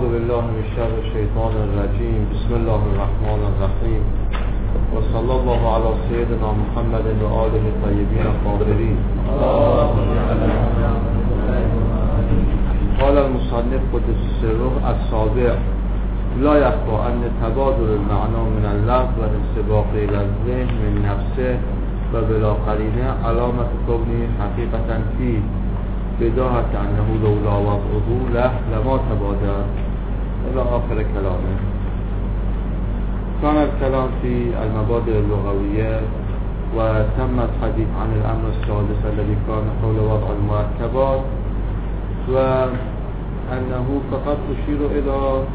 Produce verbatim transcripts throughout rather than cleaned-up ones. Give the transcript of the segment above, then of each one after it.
بالله من شر الشیطان الرجیم. بسم الله الرحمن الرحیم و صلی الله علی سیدنا محمد و آله الطیبین الطاهرین. قال المصنف قدس سره السابع لا يخفى أن تبادل المعنى من اللفظ والانسباق إلى الذهن من نفسه وبلا قرينة علامة كونه حقيقة فيه بداهة أنه لولا وضعه له لما تبادل إلى آخر كلامه. كان الكلام في المبادئ اللغوية وتم الحديث عن الأمر السادس الذي كان حول وضع المركبات، وأنه فقط تشير إلى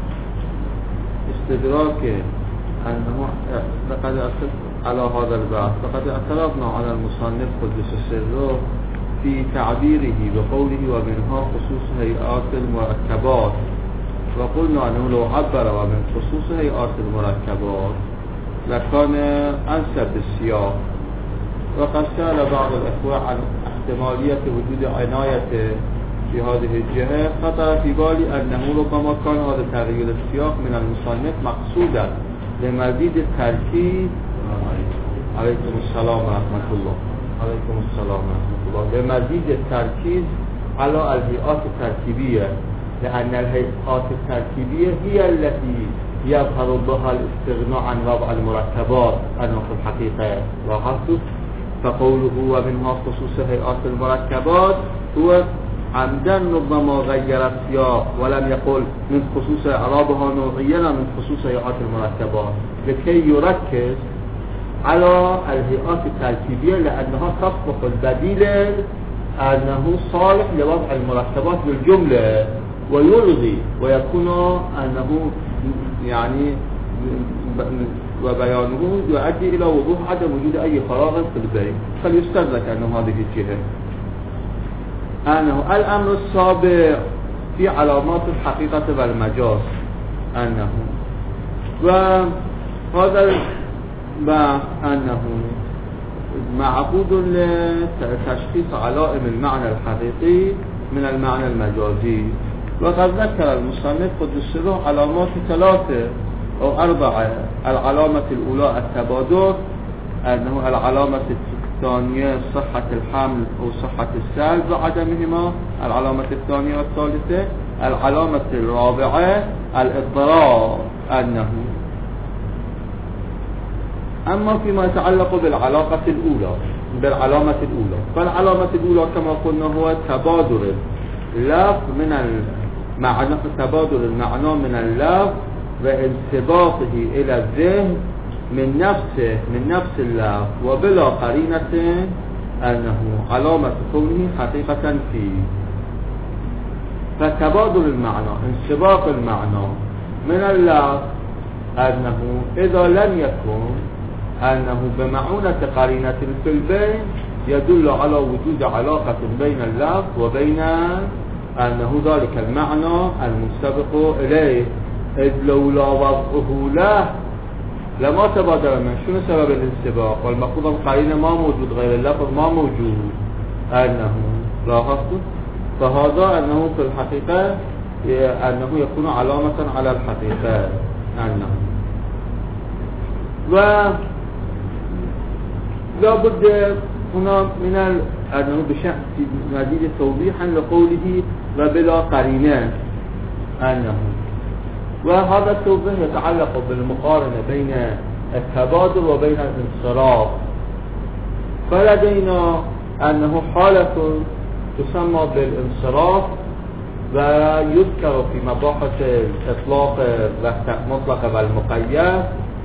استدراك أنه لقد على هذا البحث لقد اعترضنا على المصنف قدس سره في تعبيره بقوله ومنها خصوص هيئات المركبات، وقلنا أنه لو عبر ومن خصوص هيئات المركبات لكان أنسب بالسياق. وقد سأل بعض الأخوة عن احتمالية وجود عناية في هذه الجهة، خطر في بالي أنه ربما كان هذا تغيير السياق من المصنف مقصودا لمزيد التركيز عليكم السلام ورحمة الله عليكم السلام ورحمة الله لمزيد التركيز على الهيئات التركيبية، لأن الهيئات التركيبية هي التي يظهر بها الاستغناء عن وضع المركبات أنه في الحقيقة لاحظت. فقوله ومنها خصوص هيئات المركبات هو عمدا ربما غير السياق ولم يقل من خصوص إعرابها نوعيا من خصوص هيئات المركبات لكي يركز على الهيئات التركيبية، لأنها تصبح البديل أنه صالح لوضع المركبات بالجملة ويلغي ويكون أنه يعني وبيانه يؤدي إلى وضوح عدم وجود أي فراغ في البيت، فليستدرك أنه هذه الجهة. أنه الأمر السابع في علامات الحقيقة والمجاز، أنه وهذا أنه معقود لتشخيص علائم المعنى الحقيقي من المعنى المجازي. وقد ذكر المصنف قدس سره علامات ثلاثة أو أربعة. العلامة الأولى التبادل، أنه العلامة الثانية صحة الحمل أو صحة السلب وعدمهما، العلامة الثانية والثالثة. العلامة الرابعة الاضطراب، أنه أما فيما يتعلق بالعلاقة الأولى بالعلامة الأولى فالعلامة الأولى كما قلنا هو تبادل اللفظ من المعنى تبادل المعنى من اللفظ وانسباقه إلى الذهن من نفسه من نفس اللفظ وبلا قرينة، أنه علامة كونه حقيقة فيه. فتبادل المعنى انسباق المعنى من اللفظ أنه إذا لم يكن أنه بمعونة قرينة في البين يدل على وجود علاقة بين اللفظ وبين أنه ذلك المعنى المنسبق إليه، إذ لولا وضعه له لما تبادل من. شنو سبب الانسباق؟ والمفروض القرينة ما موجود، غير اللفظ ما موجود، أنه لاحظت. فهذا أنه في الحقيقة أنه يكون علامة على الحقيقة، أنه و لا بد هنا من أنه بشأن مزيد توضيحا لقوله وبلا قرينة، أنه وهذا التوضيح يتعلق بالمقارنة بين التبادل وبين الانصراف. فلدينا أنه حالة تسمى بالانصراف ويذكر في مباحث الإطلاق المطلق والمقيد،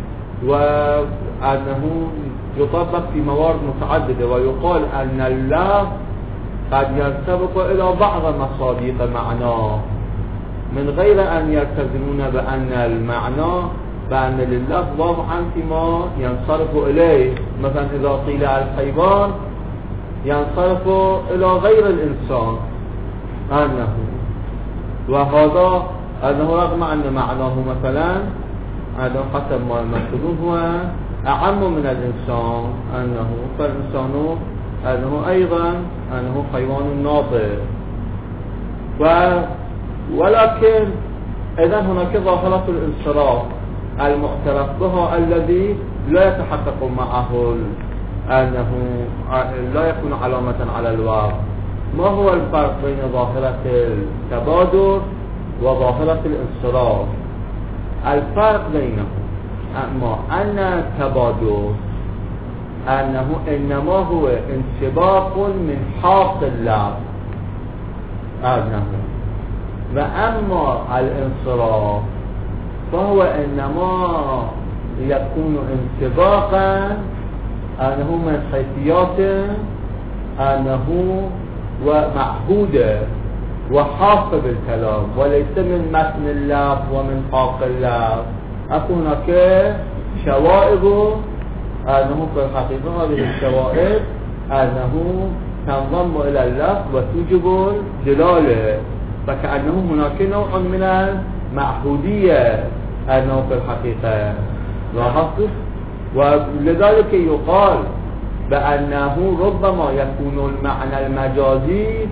وأنه يطبق في موارد متعددة، ويقال أن اللفظ قد ينسبق إلى بعض مصادق معناه من غير أن يلتزمون بأن المعنى بأن لللفظ وضعا فيما ينصرف إليه. مثلا إذا قيل الحيوان ينصرف إلى غير الإنسان، أنه وهذا أنه رغم أن معناه مثلا أنه حسب ما المسؤولون هو أعم من الإنسان، أنه فالإنسان أنه أيضا أنه حيوان ناطق، ولكن إذن هناك ظاهرة الانصراف المعترف بها الذي لا يتحقق معه أنه لا يكون علامة على الواو. ما هو الفرق بين ظاهرة التبادر وظاهرة الانصراف؟ الفرق بينهم أما أن التبادر أنه إنما هو انسباق من حاق اللفظ أنه، وأما الانصراف فهو إنما يكون انسباقا أنه من حيثيات أنه ومعهودة وحاق بالكلام وليس من متن اللفظ ومن حاق اللفظ. أكو هناك شوائب أنه في الحقيقة هذه الشوائب أنه تنضم إلى اللفظ وتوجب الدلالة، فكأنه هناك نوع من المعهودية أنه في الحقيقة لاحظت. ولذلك يقال بأنه ربما يكون المعنى المجازي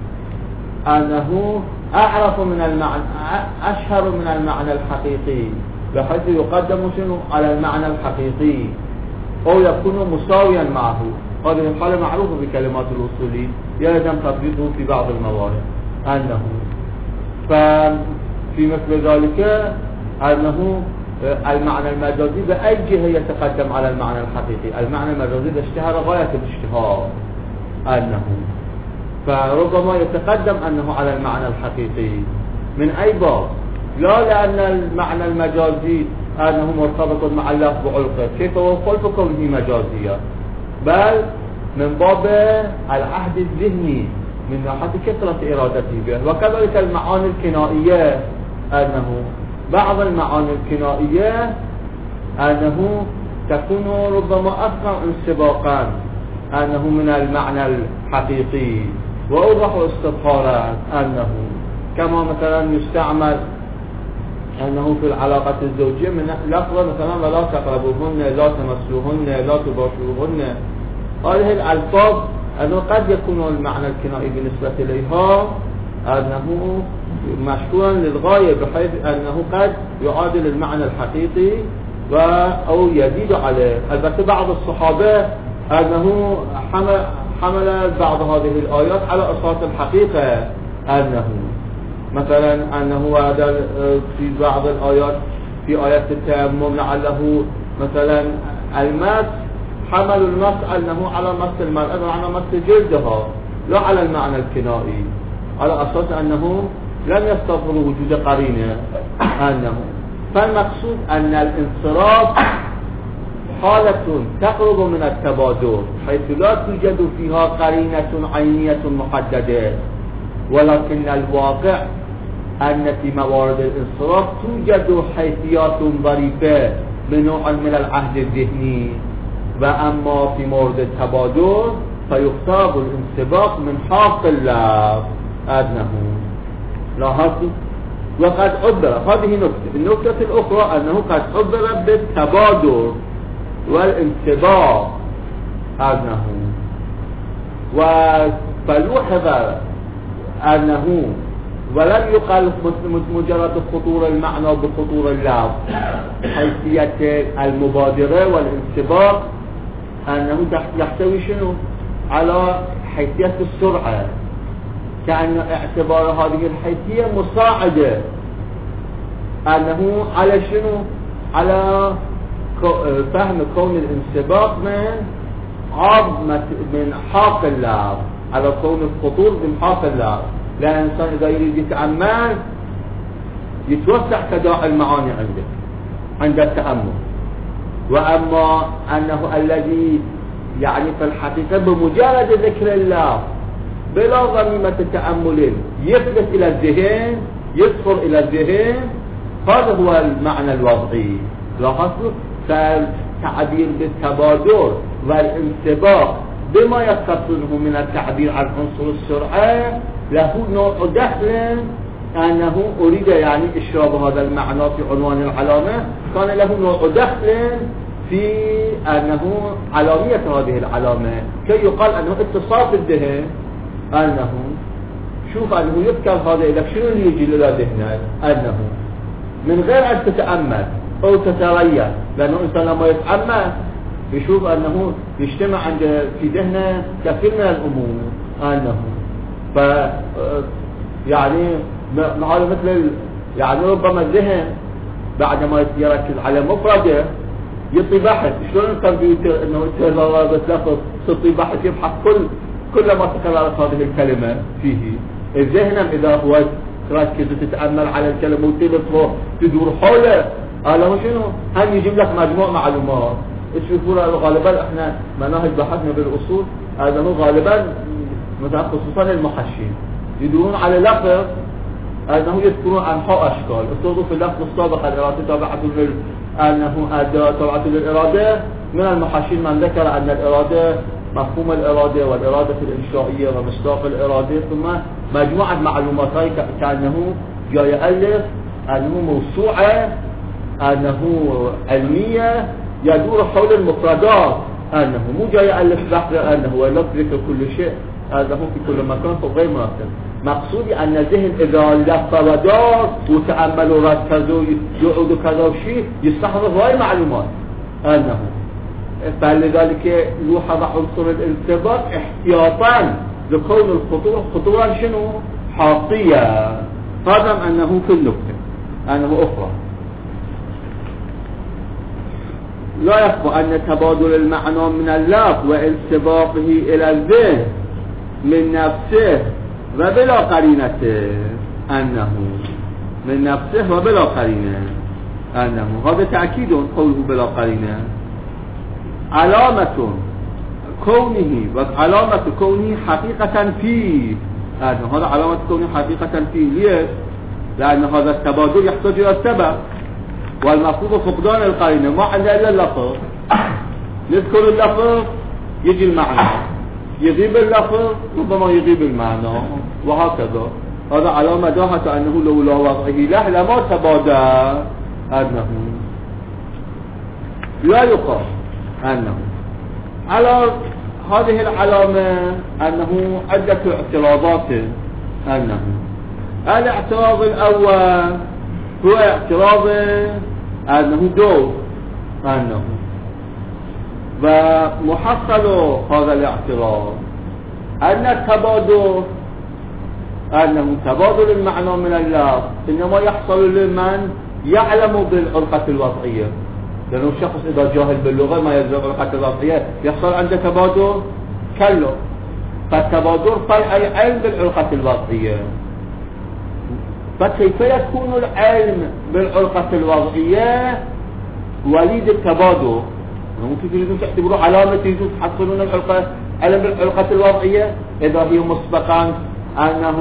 أنه أعرف من المعنى أشهر من المعنى الحقيقي، بحيث يقدم شنو على المعنى الحقيقي أو يكون مساويا معه. هذه الحالة معروفة بكلمات الأصولي يلزم تطبيقه في بعض المواضع أنه ففي مثل ذلك أنه المعنى المجازي بأي جهة يتقدم على المعنى الحقيقي. المعنى المجازي اشتهر غاية الاشتهار أنه، فربما يتقدم أنه على المعنى الحقيقي من أي باب؟ لا لأن المعنى المجازي أنه مرتبط مع اللفظ بعلقه كيف هو خلف كونه مجازيا، بل من باب العهد الذهني من ناحية كثرة إرادته به. وكذلك المعاني الكنائية أنه بعض المعاني الكنائية أنه تكون ربما أكثر انسباقا أنه من المعنى الحقيقي وأوضح استظهارا أنه، كما مثلا يستعمل أنه في العلاقة الزوجية من لفظة مثلا ولا تقربوهن، لا تمسوهن، لا تباشروهن. هذه الألفاظ أنه قد يكون المعنى الكنائي بالنسبة إليها أنه مشكورا للغاية، بحيث أنه قد يعادل المعنى الحقيقي أو يزيد عليه. البته بعض الصحابة أنه حمل, حمل بعض هذه الآيات على أساس الحقيقة، أنه مثلا أنه في بعض الآيات في آيات التيمم لعله مثلا المس حمل المس أنه على مس المرأة وعلى مس جلدها لا على المعنى الكنائي، على أساس أنه لم يستظهر وجود قرينة أنه. فالمقصود أن الانصراف حالة تقرب من التبادر حيث لا توجد فيها قرينة عينية محددة، ولكن الواقع أن في موارد الانصراف توجد حيثيات ظريفة من نوع من العهد الذهني، وأما في مورد التبادر فيختار الانسباق من حاق اللفظ أنه. لاحظت؟ وقد عبر، هذه نكتة. النكتة الأخرى أنه قد عبر بالتبادر والانسباق أنه، وفلوحظ أنه ولم يقال مجرد خطور المعنى بخطور اللفظ، حيثية المبادرة والانسباق أنه يحتوي شنو على حيثية السرعة، كأن اعتبار هذه الحيثية مساعدة أنه على شنو على فهم كون الانسباق من عظمة من حاق اللفظ، على كون الخطور من حاق اللفظ. لأن الإنسان إذا يريد يتأمل يتوسع تداعي المعاني عنده عند التأمل. وأما أنه الذي يعني في الحقيقة بمجرد ذكر الله بلا ضميمة التأمل يثبت إلى الذهن، يدخل إلى الذهن، هذا هو المعنى الوضعي. لاحظوا فالتعبير بالتبادر والانسباق بما يتصله من التعبير عن عنصر السرعة له نوع دخل أنه أريد يعني إشراب هذا المعنى في عنوان العلامة، كان له نوع دخل في أنه علامية هذه العلامة كي يقال أنه اتصاف الذهن، أنه شوف أنه يذكر هذا لك شنو اللي يجي إلى ذهنك، أنه من غير أن تتأمل أو تتريث، لأنه الإنسان لما يتأمل يشوف أنه يجتمع عند في ذهنه كثير من الأمور أنه ف يعني معه مثل يعني ربما الذهن بعد ما يركز على مفردة يطي بحث. شلون الكمبيوتر انه تغربت لفظ تطي بحث يبحث كل كل ما تكررت هذه الكلمة فيه. الذهن اذا هو تركز وتتأمل على الكلمة وتلف تدور حوله هذا هو شنو؟ هم يجيب لك مجموع معلومات. تشوفون غالبا احنا مناهج بحثنا بالاصول هذا هو غالبا مثلا خصوصا المحشين يدورون على لفظ أنه يذكرون أنحاء أشكال. استوضوا في اللفظ السابق الإرادة تابعة أنه أداة تابعة للإرادة. من المحاشين من ذكر أن الإرادة مفهوم الإرادة والإرادة الإنشائية ومصداق الإرادة، ثم مجموعة معلومات هاي كأنه جاي يألف أنه موسوعة أنه علمية يدور حول المفردات، أنه مو جاي يألف بحث أنه يذكر كل شيء هذا هو في كل مكان غير مناسب. مقصودي أن الذهن إذا لف ودار وتأمل وركز ويعود كذا وشيء يستحضر هاي المعلومات أنه فلذلك يوحظ عنصر الارتباط احتياطا لكون الخطوة خطوة شنو حاطية. هذا أنه كل نقطة أنه أخرى لا يخفى أن تبادل المعنى من اللفظ وانسباقه إلى الذهن من نفسه وبلا قرينته أنه من نفسه وبلا قرينة أنه هذا تأكيد قوله بلا قرينة علامة كونه وعلامة كونه حقيقة فيه أنه هذا علامة كونه حقيقة فيه. ليه؟ لأن هذا التبادل يحتاج إلى السبب والمفروض فقدان القرينة ما عندنا إلا اللفظ. نذكر اللفظ يجي المعنى، يغيب اللفظ ربما يغيب المعنى وهكذا. هذا علامة داهة أنه لولا وضعه له لما تبادل. أنه لا يقال أنه على هذه العلامة أنه عدة اعتراضات. أنه الاعتراض الأول هو اعتراض أنه دور أنه ومحصل هذا الاعتراض أن التبادل أنه تبادل المعنى من اللفظ إنما يحصل لمن يعلم بالعلاقة الوضعية، لأنه الشخص إذا جاهل باللغة ما يدرك العلاقة الوضعية يحصل عنده تبادل كله. فالتبادل فرع العلم بالعلاقة الوضعية. فكيف يكون العلم بالعلاقة الوضعية وليد التبادل؟ ممكن تريدون تعتبروا علامة تريدون تحصلون العلاقة علم بالعلاقة الوضعية إذا هي مسبقا أنه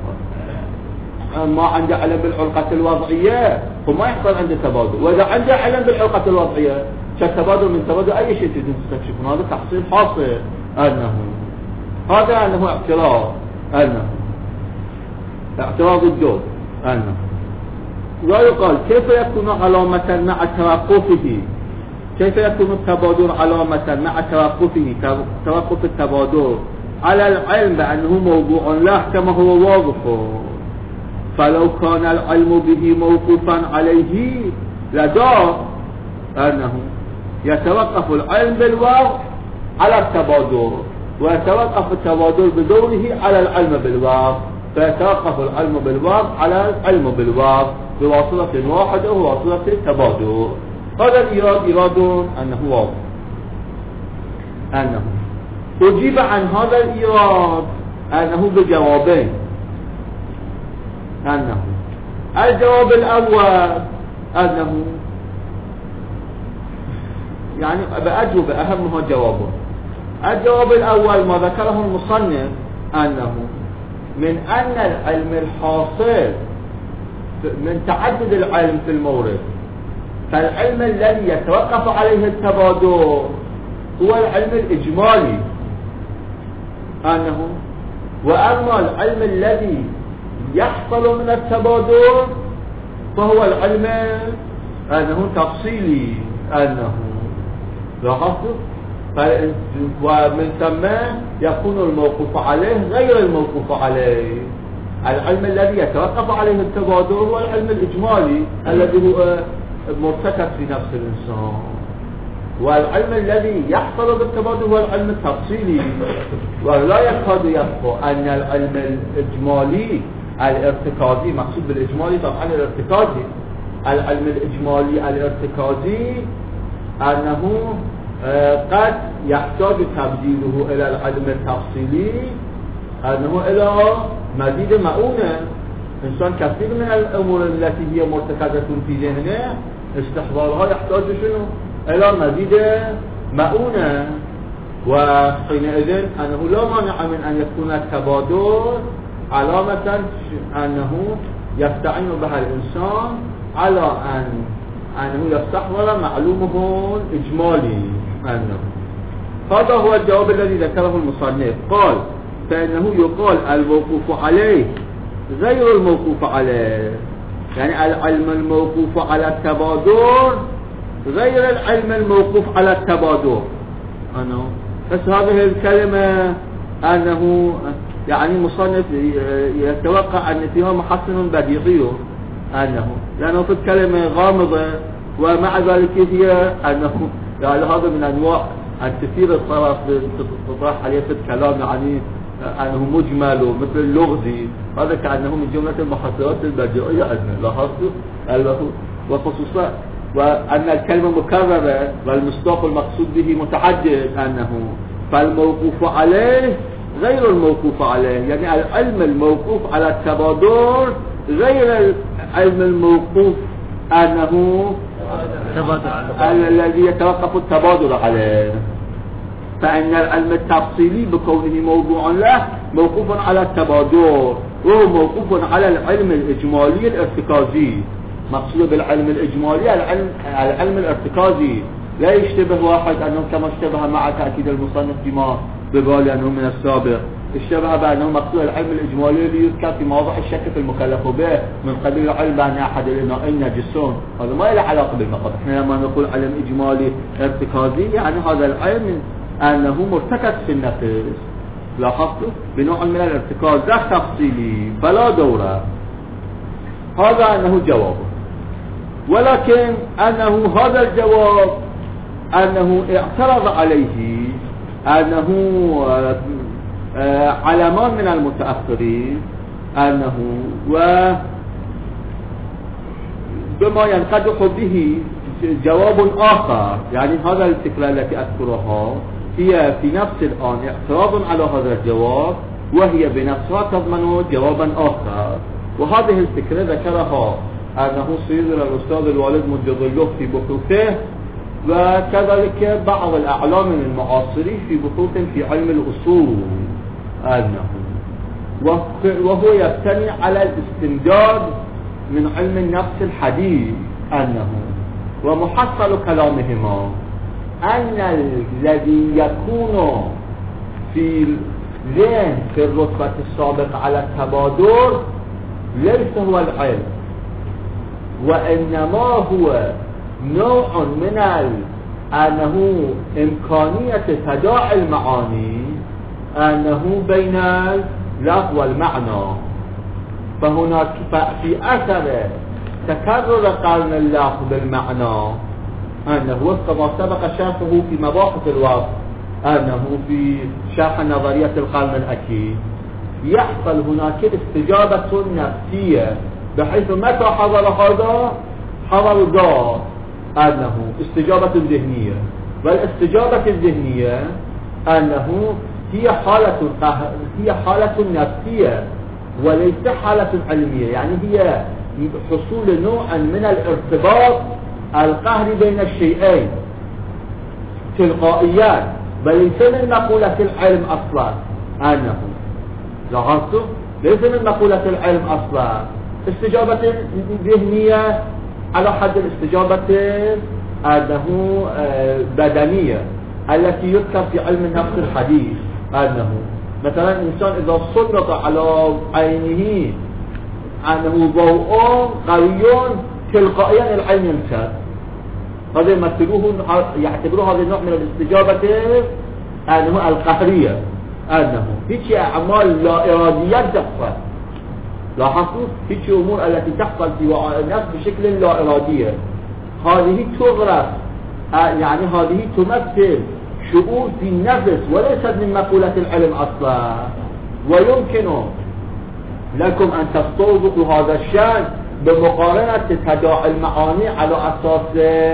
ما عنده علم بالعلاقة الوضعية فما يحصل عنده تبادل. وإذا عنده علم بالعلاقة الوضعية كالتبادل من تبادل أي شيء تريدون تستكشفون هذا تحصيل حاصل. أنه هذا أنه اعتراض أنه اعتراض الجود أنه لا يقال كيف يكون علامة مع توقفه، كيف يكون التبادل علامة مع توقفه توقف التبادل على العلم بأنه موضوع له كما هو واضح. فلو كان العلم به موقوفا عليه لدار أنه يتوقف العلم بالواقع على التبادل ويتوقف التبادل بدوره على العلم بالواقع، فيتوقف العلم بالواقع على العلم بالواقع بواسطة واحدة وواسطة التبادل. هذا الإيراد إيراد أنه واضح. أنه أجيب عن هذا الإيراد أنه بجوابين. أنه الجواب الأول أنه يعني بأجوبة أهمها جوابه. الجواب الأول ما ذكره المصنف أنه من أن العلم الحاصل من تعدد العلم في المورد، فالعلم الذي يتوقف عليه التبادل هو العلم الإجمالي أنه، وأما العلم الذي يحصل من التبادل فهو العلم أنه تفصيلي أنه لاحظت. ومن ثم يكون الموقوف عليه غير الموقوف عليه. العلم الذي يتوقف عليه التبادر هو العلم الإجمالي الذي هو مرتكز في نفس الإنسان، والعلم الذي يحصل بالتبادر هو العلم التفصيلي. ولا يكاد يخفى أن العلم الإجمالي الارتكازي، مقصود بالإجمالي طبعا الارتكازي، العلم الإجمالي الارتكازي أنه قد يحتاج تبديله إلى العلم التفصيلي، أنه إلى مزيد مؤونة. إنسان كثير من الأمور التي هي مرتكزة في ذهنه استحضارها يحتاج شنو؟ إلى مزيد مؤونة. وحينئذ أنه لا مانع من أن يكون التبادر علامة أنه يستعين بها الإنسان على أن أنه يستحضر معلومه الإجمالي. أنه هذا هو الجواب الذي ذكره المصنف. قال فإنه يقال الموقوف عليه غير الموقوف عليه، يعني العلم الموقوف على التبادر غير العلم الموقوف على التبادر. أنه بس هذه الكلمة أنه يعني مصنف يتوقع أن فيها محسن بديهي، أنه لأنه في الكلمة غامضة، ومع ذلك هي أنه يعني هذا من أنواع أن تثير الطرف تطرح عليه في الكلام، يعني أنه مجمل مثل اللغزي، هذا كأنه من جملة المحصلات البديهية أنه لاحظت، وخصوصا وأن الكلمة مكررة والمصداق المقصود به متعدد، أنه فالموقوف عليه غير الموقوف عليه، يعني العلم الموقوف على التبادر غير العلم الموقوف أنه الذي يتوقف التبادر عليه. فإن العلم التفصيلي بكونه موضوعا له موقوف على التبادر، وهو موقوف على العلم الإجمالي الارتكازي. مقصود بالعلم الإجمالي العلم, العلم الارتكازي، لا يشتبه واحد أنه كما اشتبه مع تأكيد المصنف فيما ببالي أنه من السابق، اشتبه بأنه مقصود العلم الإجمالي اللي يذكر في مواضع الشك في المكلف به من قبيل العلم أن أحد الإناءين نجسون، هذا ما له علاقة بالمقصود. احنا لما نقول علم إجمالي ارتكازي يعني هذا العلم أنه مرتكز في النفس، لاحظتوا بنوع من الارتكاز لا تفصيلي فلا دورة. هذا أنه جواب، ولكن أنه هذا الجواب أنه اعترض عليه أنه علمان من المتأخرين أنه و بما ينقدح به جواب آخر، يعني هذا الفكرة التي أذكرها هي في نفس الآن اعتراض على هذا الجواب، وهي بنفسها تضمن جوابا آخر. وهذه الفكرة ذكرها أنه سيد الأستاذ الوالد مجد الله في بحوثه، وكذلك بعض الأعلام المعاصرين في بحوث في علم الأصول، أنه وهو يبتني على الاستمداد من علم النفس الحديث، أنه ومحصل كلامهما أن الذي يكون في ذهن في الرتبة السابقة على التبادر ليس هو العلم، وإنما هو نوع من أنه إمكانية تداعي المعاني أنه بين اللفظ والمعنى. فهناك في أثر تكرر قرن اللفظ بالمعنى أنه وفق ما سبق شرحه في مباحث الوصف، أنه في شرح نظرية القرن الأكيد يحصل هناك استجابة نفسية، بحيث متى حضر هذا حضر ذا، أنه استجابة ذهنية. والاستجابة الذهنية أنه هي حالة هي حالة نفسية وليس حالة علمية، يعني هي حصول نوع من الارتباط القهري بين الشيئين تلقائيا، بل ليس من مقولة العلم أصلا. أنه لاحظتوا ليس من مقولة العلم أصلا، استجابة ذهنية على حد الاستجابة أنه بدنية التي يذكر في علم النفس الحديث. أنه مثلا إنسان إذا سلط على عينه أنه ضوء قوي تلقائيا العين ينكسر، هذا يمثلوه يعتبروه هذا النوع من الاستجابة أنه القهرية، أنه هيك أعمال لا إرادية تحصل لاحظوا هيك أمور التي تحصل في وعاء النفس بشكل لا إرادية هذه تغرس يعني هذه تمثل شعور في النفس وليست من مقولة العلم أصلا. ويمكن لكم أن تستوضحوا هذا الشأن بمقارنة تداعي المعاني على أساس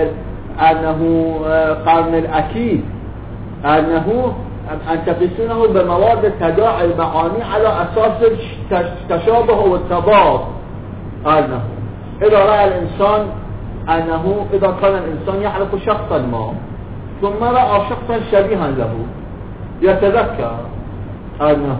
أنه قرن الأكيد، أنه أن تقيسونه بمواد تداعي المعاني على أساس التشابه والتضاد. أنه إذا رأى الإنسان أنه إذا كان الإنسان يعرف شخصا ما ثم رأى شخصا شبيها له يتذكر أنه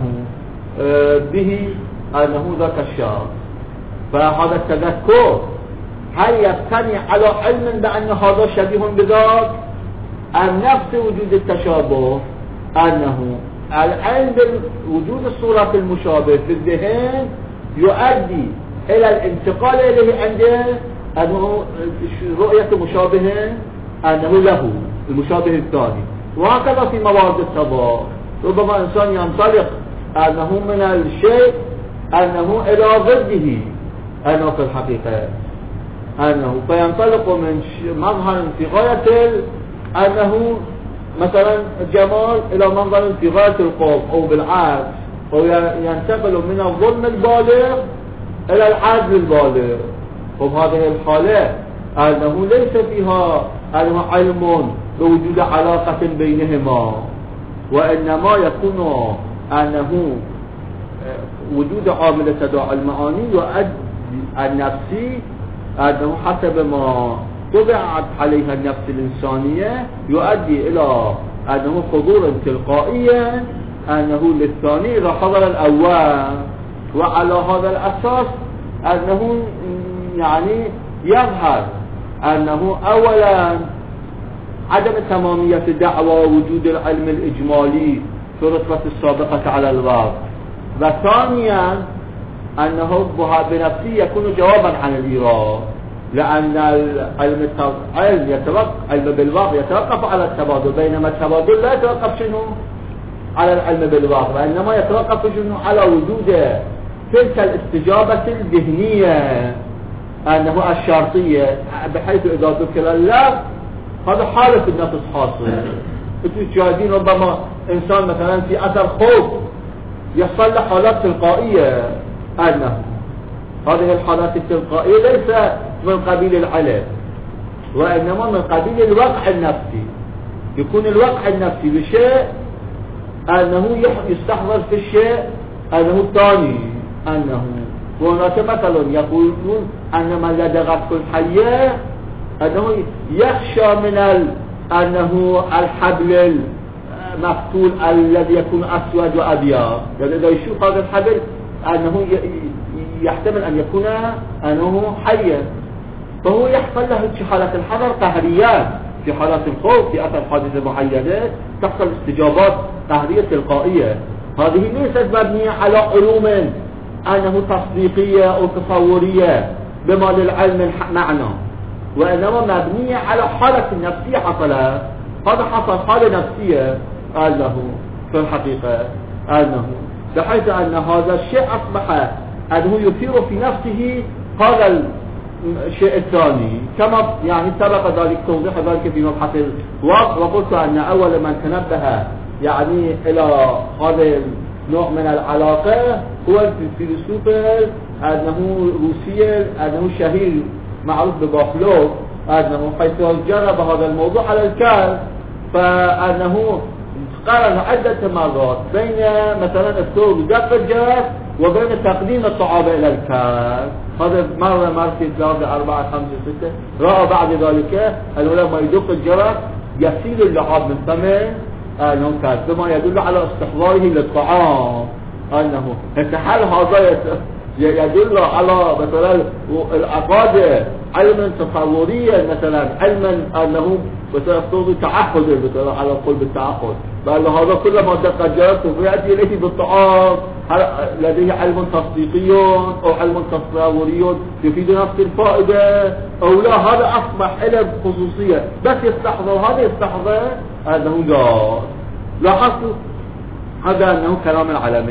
به أنه ذاك الشخص، فهذا التذكر هل يبتني على علم بأن هذا شبيه بذاك أم نفس وجود التشابه؟ أنه العلم بوجود الصورة المشابه في الذهن يؤدي إلى الانتقال إليه عنده أنه رؤية مشابه أنه له المشابه الثاني، وهكذا في موارد التضاد. ربما إنسان ينطلق أنه من الشيء أنه إلى ضده أنه في الحقيقة أنه فينطلق من مظهر في غاية أنه مثلا جمال إلى منظر في غاية القوم أو بالعكس، أو ينتقل من الظلم البالغ إلى العدل البالغ. وبهذه الحالة أنه ليس فيها أنه علم بوجود علاقة بينهما، وإنما يكون أنه وجود عامل تداعي المعاني يؤدي النفسي أنه حسب ما طبعت عليها النفس الإنسانية يؤدي إلى أنه حضور تلقائيا أنه للثاني إذا حضر الأول، وعلى هذا الأساس أنه يعني يظهر أنه أولا عدم تمامية دعوى وجود العلم الإجمالي في الرتبة السابقة على الوضع، وثانيا أنه بنفسه يكون جوابا عن الإيراد، لأن العلم العلم يتوقف علم بالواقع يتوقف على التبادل، بينما التبادل لا يتوقف شنو على العلم بالواقع، وإنما يتوقف شنو على وجود تلك الاستجابة الذهنية أنه الشرطية، بحيث إذا ذكر الله هذا حالة النفس حاصل. انتوا تشاهدين ربما إنسان مثلا في أثر خوف يحصل له حالات تلقائية، أنه هذه الحالات التلقائية ليس من قبيل العلم وإنما من قبيل الوقع النفسي. يكون الوقع النفسي بشيء أنه يستحضر في الشيء أنه الثاني، أنه وهناك مثلا يقولون أن من لدغته الحية أنه يخشى من ال... أنه الحبل المفتول الذي يكون أسود وأبيض، يعني إذا يشوف هذا الحبل أنه ي... يحتمل أن يكون أنه حيا، فهو يحصل له حالة الحذر قهريات. في حالات الخوف في أثر حادثة معينة تحصل استجابات قهرية تلقائية، هذه ليست مبنية على علوم أنه تصديقية أو تصورية بما للعلم معنى، وإنما مبنية على حالة نفسية حصلت. هذا حصل حالة نفسية أنه في الحقيقة أنه بحيث أن هذا الشيء أصبح أنه يثير في نفسه هذا الشيء الثاني، كما يعني سبق ذلك توضيح ذلك في مبحث الوقت، وقلت أن أول من تنبه يعني إلى هذا النوع من العلاقة هو الفيلسوف أنه روسي أنه شهير معروف ببافلوف، أنه حيث جرب هذا الموضوع على الكلب، فأنه قارن عدة مرات بين مثلا الثور بدق الجرس وبين تقديم الطعام إلى الكلب. هذا مرة مرتين ثلاثة أربعة خمسة ستة، رأى بعد ذلك أنه لما يدق الجرس يسيل اللعاب من فمه أنه كلب، بما يدل على استحضاره للطعام، أنه انتحال هذا يدل على مثلا العقاد علما تصوريا، مثلا علما أنه مثلا افترض تعهد مثلا على قلب التعهد، بل هذا كل ما دق الجرس ويأتي إليه بالطعام لديه علم تصديقي أو علم تصوري يفيد نفس الفائدة أو لا، هذا أصبح علم خصوصية بس يستحضر هذا يستحضر أنه لا. لاحظوا هذا أنه كلام العلمين.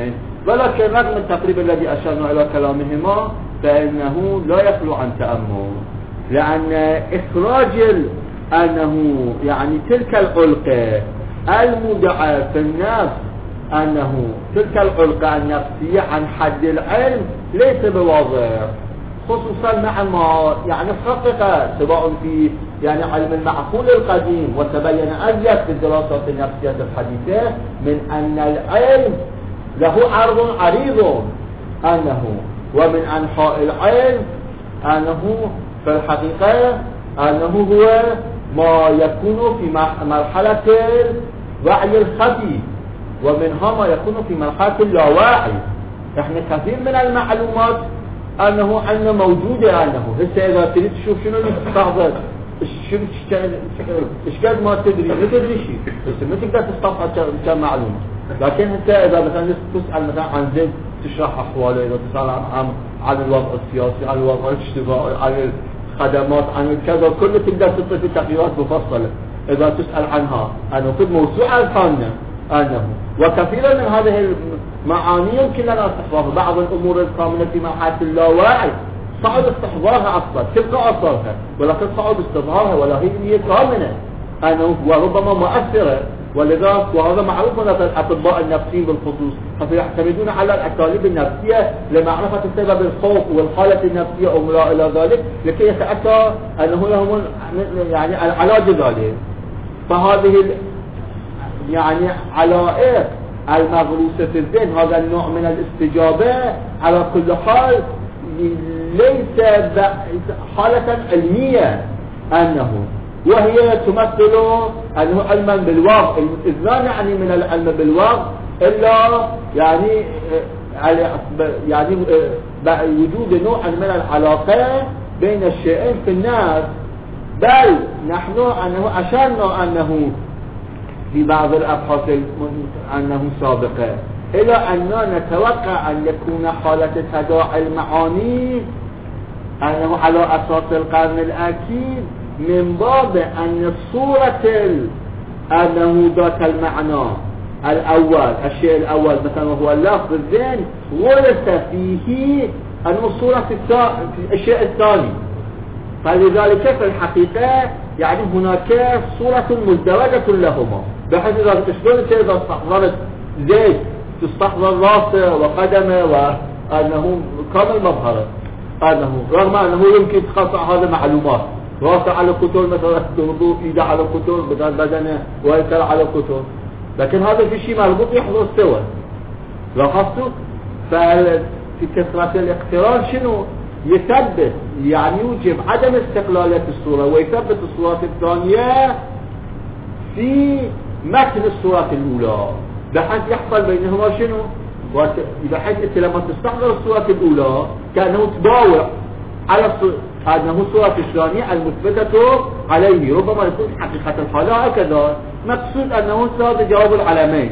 ولكن رغم التقريب الذي أشرنا إلى كلامهما فإنه لا يخلو عن تأمل، لأن إخراج أنه يعني تلك العلقة المدعى في النفس، أنه تلك العلقة النفسية عن حد العلم ليس بواضح، خصوصا مع ما يعني حقق سواء في يعني علم المعقول القديم وتبين أزيد في الدراسات النفسية الحديثة من أن العلم له عرض عريض، أنه ومن أنحاء العلم أنه في الحقيقة أنه هو ما يكون في مرحلة الوعي الخفي، ومنها ما يكون في مرحلة اللاوعي. احنا كثير من المعلومات انه عندنا موجودة، انه هسه اذا تريد تشوف شنو اللي تستحضر شنو ايش قد ما تدري ما تدري شيء، بس ما تقدر تستحضر كم معلومة. لكن هسه اذا مثلا تسأل مثلا عن زيد تشرح احواله، اذا تسأل عن عن الوضع السياسي، عن الوضع الاجتماعي، عن الخدمات، عن كذا كله تقدر تعطي في تقريرات مفصلة اذا تسأل عنها، انه في موسوعة الفانة أنه وكثيرا من هذه المعاني يمكن لنا استحضارها. بعض الأمور الكامنة في مرحلة اللاوعي صعب استحضارها أصلا تبقى أثرها، ولكن صعب استظهارها ولا هي كامنة أنه وربما مؤثرة. ولذا وهذا معروف من الأطباء النفسيين بالخصوص، فيعتمدون على الأساليب النفسية لمعرفة سبب الخوف والحالة النفسية أو ما إلى ذلك لكي يتأكد أنه لهم يعني العلاج ذلك. فهذه يعني علائق المغروسة في الذهن هذا النوع من الاستجابة على كل حال ليس حالة علمية، أنه وهي تمثل أنه علما بالوضع، إذ لا يعني من العلم بالوضع إلا يعني يعني وجود نوع من العلاقة بين الشيئين في الناس، بل نحن أنه أشرنا أنه في بعض الأبحاث أنه سابقة إلى أننا نتوقع أن يكون حالة تداعي المعاني أنه على أساس القرن الأكيد من باب أن صورة أنه ذات المعنى الأول الشيء الأول مثلا وهو اللفظ الذهن ورث فيه أنه الصورة في الشيء الثاني. فلذلك في الحقيقة يعني هناك صورة مزدوجة لهما، بحيث إذا شلون إذا استحضرت زيت تستحضر راسه وقدمه وأنه كامل مظهره، أنه رغم أنه يمكن تخصع هذا معلومات، راسه على كتل مثلا الوضوء، إيده على كتل بدل بدنه ويسر على كتل، لكن هذا في شيء مربوط يحضر سوا. لاحظتوا؟ ففي كثرة الاقتران شنو؟ يثبت يعني يوجب عدم استقلالية الصورة ويثبت الصورة الثانية في متن الصورة الأولى، بحيث يحصل بينهما شنو؟ بحيث انت لما تستحضر الصورة الأولى كأنه تباوع على أنه الصورة الثانية المثبتة عليه، ربما يكون حقيقة الحالة هكذا. مقصود أنه هذا جواب العلمين.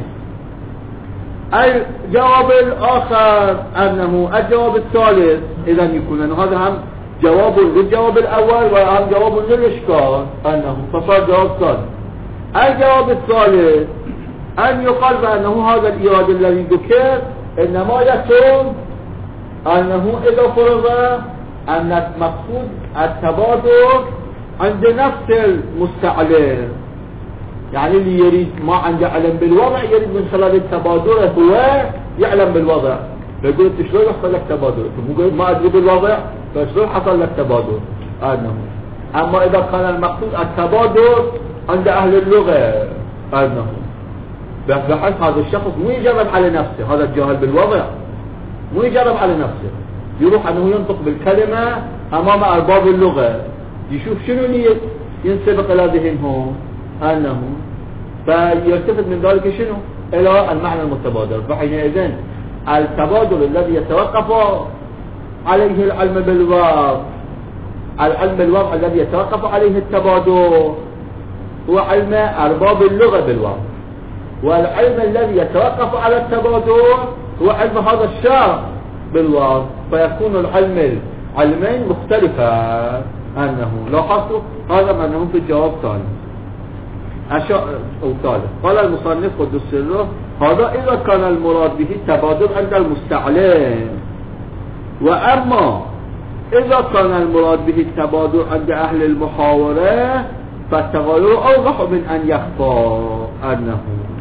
الجواب الآخر أنه الجواب الثالث إذا يكون أنه هذا هم جواب للجواب الأول وهم جواب للإشكال، أنه فصار جواب ثالث. الجواب الثالث أن يقال بأنه هذا الإيراد الذي ذكر إنما يكون أنه إذا فرض أن المقصود التبادل عند نفس المستعلم، يعني اللي يريد ما عنده علم بالوضع يريد من خلال التبادل هو يعلم بالوضع، فيقول انت شلون يحصل لك تبادل؟ انت مو ما ادري بالوضع فشلون حصل لك تبادل؟ انه اما اذا كان المقصود التبادل عند اهل اللغه انه بحيث هذا الشخص مو يجرب على نفسه، هذا الجاهل بالوضع مو يجرب على نفسه، يروح انه ينطق بالكلمه امام ارباب اللغه يشوف شنو اللي ينسبق الى ذهنهم أنه فيلتفت من ذلك شنو؟ إلى المعنى المتبادل. فحينئذ التبادل الذي يتوقف عليه العلم بالوضع، العلم بالوضع الذي يتوقف عليه التبادل هو علم أرباب اللغة بالوضع، والعلم الذي يتوقف على التبادل هو علم هذا الشخص بالوضع، فيكون العلم علمين مختلفة. أنه لاحظتوا هذا منهم في الجواب الثاني أو ثالث. قال المصنف قدس سره هذا إذا كان المراد به التبادل عند المستعلم. وأما إذا كان المراد به التبادل عند أهل المحاورة فالتغير أوضح من أن يخفى أنه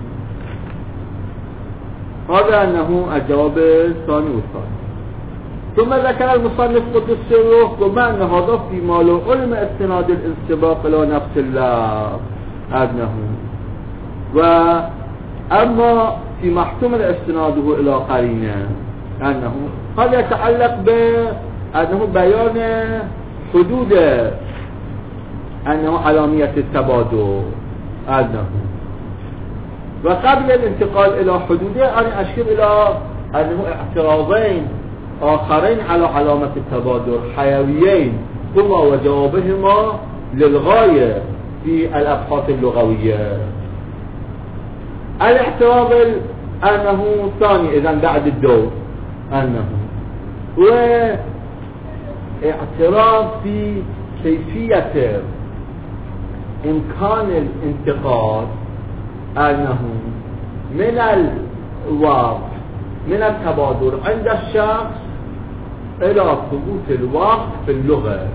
هذا أنه الجواب الثاني والثاني. ثم ذكر المصنف قدس سره ثم أن هذا فيما لو علم استناد الانسباق إلى نفس الله أنه، وأما فيما احتمل استناده إلى قرينه أنه هذا يتعلق بأنه بيان حدود أنه علامية التبادل أنه. وقبل الانتقال إلى حدوده أنا أشير إلى أنه اعتراضين آخرين على علامة التبادل حيويين هما وجوابهما للغاية في الأبحاث اللغوية. الاعتراض أنه ثاني إذن بعد الدور أنه واعتراض في كيفية إمكان الانتقال أنه من الواقع من التبادل عند الشخص إلى ثبوت الواقع في اللغة.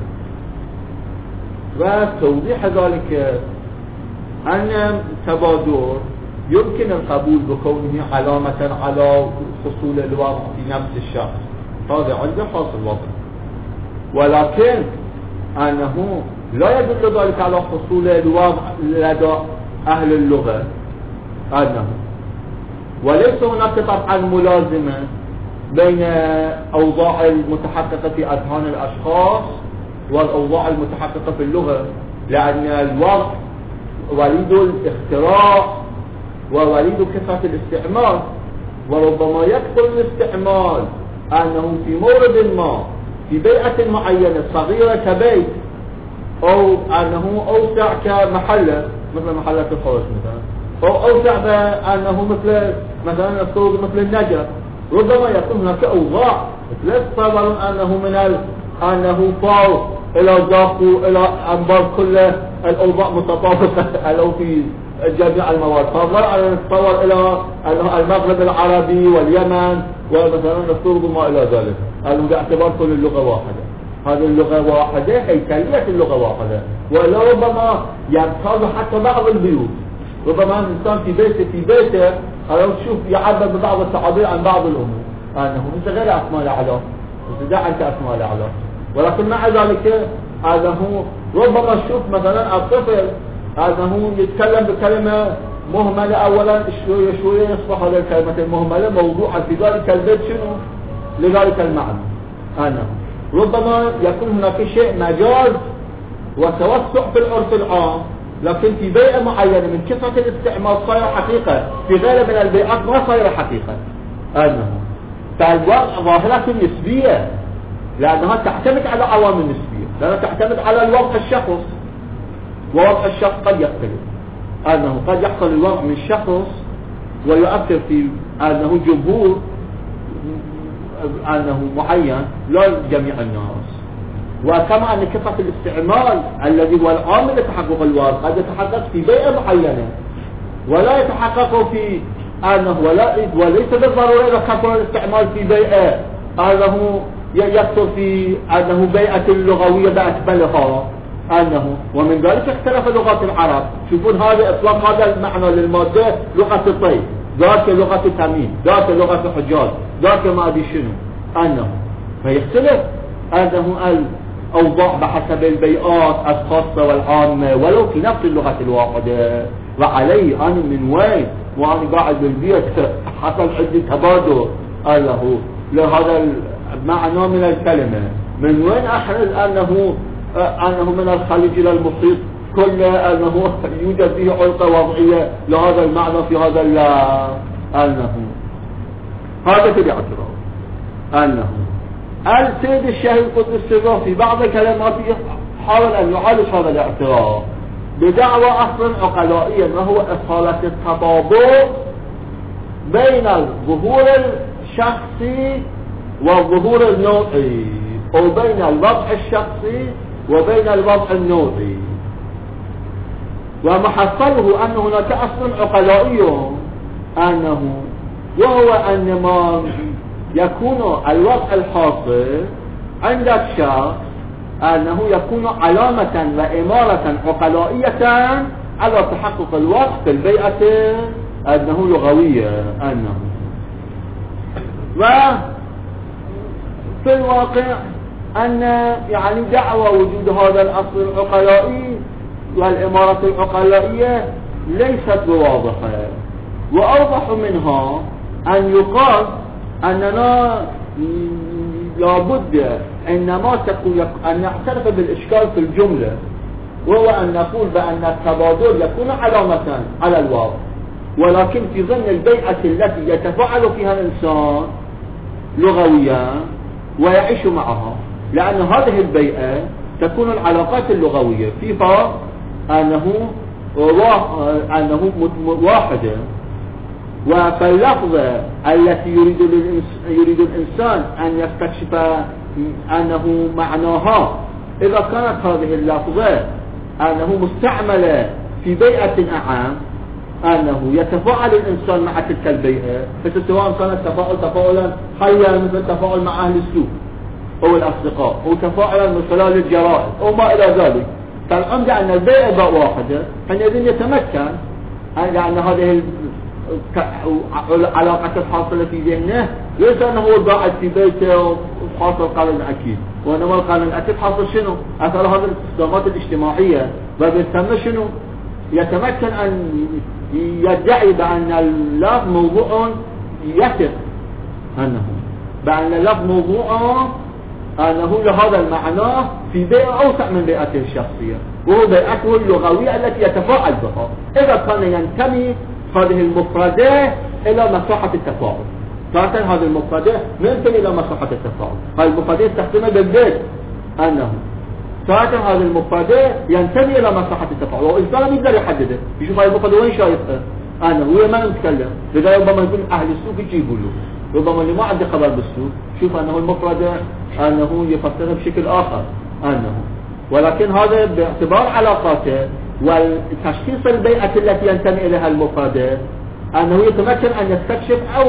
وتوضيح ذلك أن التبادل يمكن القبول بكونه علامة على حصول الواقع في نفس الشخص، هذا عنده حاصل واقع، ولكن أنه لا يدل ذلك على حصول الواقع لدى أهل اللغة أنه، وليس هناك طبعا ملازمة بين أوضاع المتحققة في أذهان الأشخاص والأوضاع المتحققة في اللغة، لأن الوقت وليد الاختراع ووليد كثرة الاستعمال، وربما يكثر الاستعمال أنه في مورد ما في بيئة معينة صغيرة كبيت، أو أنه أوسع كمحلة مثل محلة الحوش مثلا، أو أوسع بأنه مثل مثلا السوق مثل النجر. ربما يكون هناك أوضاع لا يتصور أنه من ال... أنه فوق إلى داخل إلى أنبار كل الأوضاع متطابقة أو في جميع المواد، فلا نتصور إلى المغرب العربي واليمن ومثلا السوق وما إلى ذلك، أنه باعتبار كل اللغة واحدة، هذه اللغة واحدة هيكلية اللغة واحدة، ولا ربما يمتاز حتى بعض البيوت، ربما الإنسان في بيته في بيته أو تشوف يعبر ببعض التعابير عن بعض الأمور أنه مثل غير أسماء الأعلام مثل داعي أسماء الأعلام، ولكن مع ذلك أنه ربما تشوف مثلا الطفل أنه يتكلم بكلمة مهملة، أولا شوية شوية يصبح هذه الكلمة المهملة موضوعا في ذلك البيت شنو لذلك المعنى، أنه ربما يكون هناك شيء مجاز وتوسع في العرف العام، لكن في بيئة معينة من كثرة الاستعمال صاير حقيقة، في غير من البيئات ما صاير حقيقة أنه. فالواقع ظاهرة نسبية لأنها تعتمد على عوامل نسبية، لأنها تعتمد على الوضع الشخص، ووضع الشخص قد يختلف، أنه قد يحصل الوضع من شخص ويؤثر في أنه جمهور أنه معين لا جميع الناس. وكما أن كثرة الاستعمال الذي هو العامل لتحقق الواقع قد يتحقق في بيئة معينة ولا يتحقق في أنه ولا وليس بالضرورة إذا كثر الاستعمال في بيئة أنه يكثر في أنه بيئة اللغوية بأكملها أنه. ومن ذلك اختلف لغات العرب، شوفون هذا إطلاق هذا المعنى للمادة لغة الطيب، ذاك لغة التميم، ذاك لغة الحجاز، ذاك ما أدري شنو أنه، فيختلف أنه الأوضاع بحسب البيئات الخاصة والعامة ولو في نفس اللغة الواحدة. وعلي أنا من وين وأنا قاعد بالبيت حصل عندي تبادل أنه لهذا المعنى من الكلمة، من وين أحرز أنه أنه من الخليج إلى المحيط كله أنه يوجد فيه علقة وضعية لهذا المعنى في هذا أنه. هذا في الاعتراف أنه السيد الشهيد قدس سره في بعض كلماته حاول أن يعالج هذا الاعتراف بدعوى أصلا عقلائية وهو إصالة التطابق بين الظهور الشخصي والظهور النوعي، أو بين الوضع الشخصي وبين الوضع النوعي. ومحصله أن هناك أصل عقلائي أنه وهو أن ما يكون الوضع الحاصل عند الشخص أنه يكون علامة وإمارة عقلائية على تحقق الوضع في البيئة أنه لغوية. أنه وفي الواقع أن يعني دعوى وجود هذا الأصل العقلائي والإمارة العقلائية ليست بواضحة، وأوضح منها أن يقال أننا لابد إنما تكون أن نعترف بالإشكال في الجملة، وهو أن نقول بأن التبادل يكون علامة على الواقع، ولكن في ضمن البيئة التي يتفاعل فيها الإنسان لغويا ويعيش معها، لأن هذه البيئة تكون العلاقات اللغوية فيها أنه أنه واحدة، وفاللفظة التي يريد يريد الإنسان أن يستكشف أنه معناها إذا كانت هذه اللفظة أنه مستعملة في بيئة أعام، أنه يتفاعل الإنسان مع تلك البيئة، فسواء كان التفاعل تفاعلا حيا مثل التفاعل مع أهل السوق أو الأصدقاء، أو تفاعلا من خلال الجرائد أو ما إلى ذلك، فالعمد أن البيئة واحدة حينئذ يتمكن لأن هذه العلاقة الحاصلة في ذهنه ليس أنه قاعد في بيته وحاصل قانون أكيد، وإنما القانون الأكيد حاصل شنو؟ أثر هذه الاستخدامات الاجتماعية، وبالتالي شنو؟ يتمكن أن يدعي بأن اللفظ موضوع يثق أنه بأن اللفظ موضوع أنه لهذا المعنى في بيئة أوسع من بيئته الشخصية، وهو بيئته اللغوية التي يتفاعل بها، إذا كان ينتمي هذه المفردة إلى مساحة التفاعل. فعلا هذه المفردة ينتمي إلى مساحة التفاعل، هذه المفردة تستخدمها بالبيت أنه فعلا هذه المفردة ينتمي إلى مساحة التفاعل، والإنسان يقدر يحدده، يشوف هذه المفردة وين شايفها أنه هو ما نتكلم، لذا ربما يكون أهل السوق يجيبوا له، ربما اللي ما عنده خبر بالسوق شوف أنه المفردة أنه يفسرها بشكل آخر أنه، ولكن هذا باعتبار علاقاته والتشخيص البيئة التي ينتمي إليها المفردة أنه يتمكن أن يستكشف أو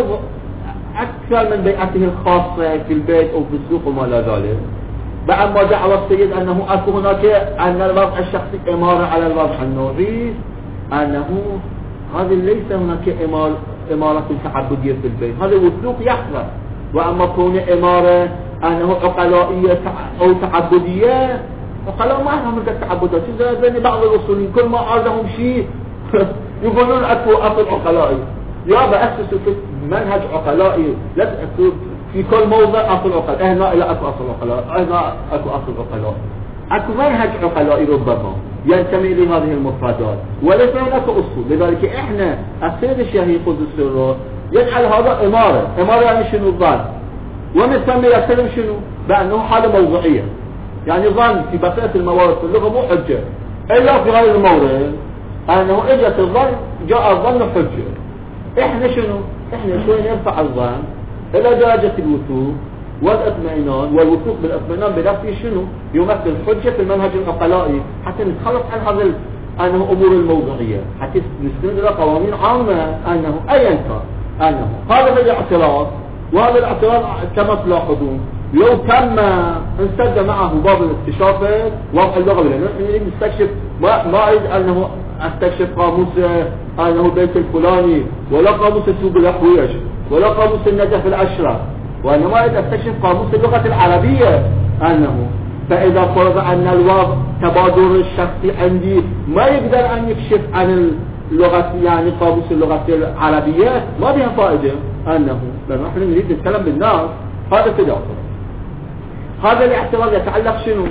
أكثر من بيئته الخاصة في البيت أو في السوق وما إلى ذلك. بأما دعوى السيد أنه أكو هناك أن الوضع الشخصي إمارة على الوضع النوعي، أنه هذا ليس هناك إمارة إمارة تعبدية في البيت، هذا وثوق يحصل. وأما كون إمارة أنه عقلائية أو تعبدية، عقلاء ما هم مثل التعبدات، زي بعض الأصوليين كل ما عادهم شيء يقولون أكو أصل عقلائي، يا بأسسوا في منهج عقلائي، لا تأكو في كل موضع أصل عقلائي، هنا إلى أكو أصل عقلائي، هنا أكو أصل عقلائي، أكو منهج عقلائي ربما ينتمي لهذه المفردات، وليس هناك أصول. لذلك إحنا السيد الشهيد قدس سره يجعل هذا إمارة، إمارة يعني شنو؟ ظن، ومسمى يسلم شنو؟ بأنه حالة موضوعية، يعني ظن في بقية الموارد في اللغة مو حجة، إلا في غير المورد أنه إجت الظن جاء الظن حجة. إحنا شنو؟ إحنا شوي نرفع الظن إلى درجة الوثوق والاطمئنان، والوثوق بالاطمئنان بنفسه شنو؟ يمثل حجة في المنهج العقلائي، حتى نتخلص عن هذا أنه أمور الموضوعية، حتى نستند إلى قوانين عامة أنه أيا كان أنه هذا الاعتراض، وهذا الاعتراض كما تلاحظون لو تم انسد معه باب الاكتشاف وضع اللغة، لأنه نريد نستكشف ما ما أريد أنه استكشف قاموس أنه بيت الفلاني، ولا قاموس سوق الأحويج، ولا قاموس النجف العشرة، وإنما أريد استكشف قاموس اللغة العربية أنه، فإذا فرض أن الوضع تبادل الشخصي عندي ما يقدر أن يكشف عن اللغة يعني قاموس اللغة العربية، ما بها فائدة أنه، لأنه نحن نريد نتكلم بالناس. هذا تداخل. هذا الاعتراض يتعلق شنو؟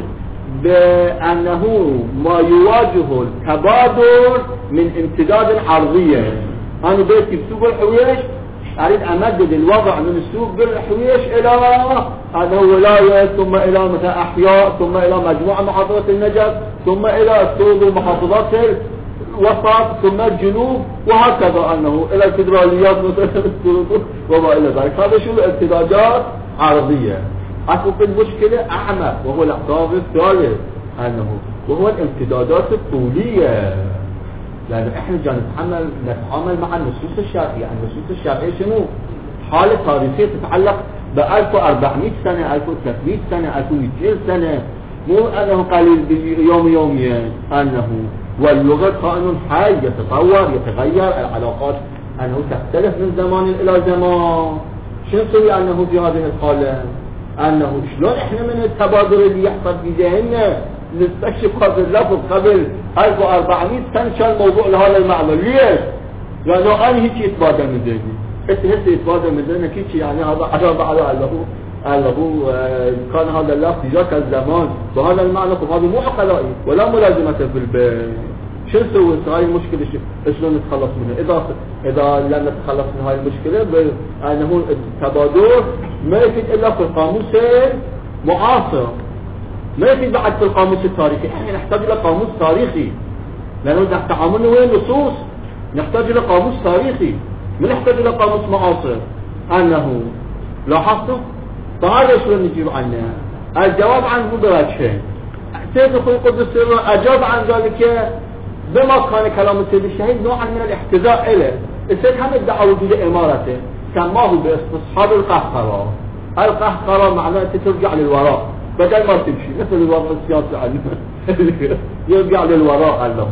بأنه ما يواجه التبادل من امتداد عرضية. أنا بيتي بسوق الحويش أريد أمدد الوضع من السوق بالحويش إلى أنه ولاية، ثم إلى مثلا أحياء، ثم إلى مجموعة محافظات النجف، ثم إلى السوق ومحافظات الوسط، ثم الجنوب، وهكذا أنه إلى الفدراليات مثلا وما إلى ذلك. هذا شو الامتدادات عرضية. أكو في المشكلة أعمق، وهو الاعتراض الثالث أنه وهو الامتدادات الطولية. لأنه إحنا جاي نتعامل نتعامل مع النصوص الشرعية. النصوص الشرعية شنو؟ حالة تاريخية تتعلق ب ألف وأربعمائة سنة، ألف وثلاثمائة سنة، ألف ومئتين سنة، مو أنه قليل يوم يومين. أنه واللغة كائن حي يتطور يتغير، العلاقات أنه تختلف من زمان إلى زمان. شو نسوي أنه في هذه الحالة؟ أنه شلون إحنا من التبادل اللي يحصل في ذهننا نستكشف هذا اللفظ قبل ألف وأربعمائة سنة كان الموضوع لهذا المعنى؟ ليش؟ لأنه أنا هيك يتبادل من ذهني، أنت هسه يتبادل من ذهنك هيك، يعني هذا عجب على الله الله كان هذا اللفظ في ذاك الزمان وهذا المعنى، وهذا مو عقلائي ولا ملازمة في البيت. شو نسوي؟ هاي المشكلة شلون نتخلص منها؟ إذا إذا لم نتخلص من هاي المشكلة بأنه التبادل ما يفيد إلا في القاموس المعاصر، ما يفيد بعد في القاموس التاريخي. احنا نحتاج إلى قاموس تاريخي، لأنه إذا تعاملنا وين نصوص نحتاج إلى قاموس تاريخي، ما نحتاج إلى قاموس معاصر. أنه لاحظتوا؟ فهذا شلون نجيب عنه؟ الجواب عنه بوجهين. سيد أخوي قدس سره أجاب عن ذلك بما كان كلام السيد الشهيد نوعا من الاحتذاء إليه. السيد هم ادعى وجود إمارته، سماه باستصحاب القهقرة. القهقرة معناه ترجع للوراء بدل ما تمشي، مثل الوضع السياسي عندنا يرجع للوراء له،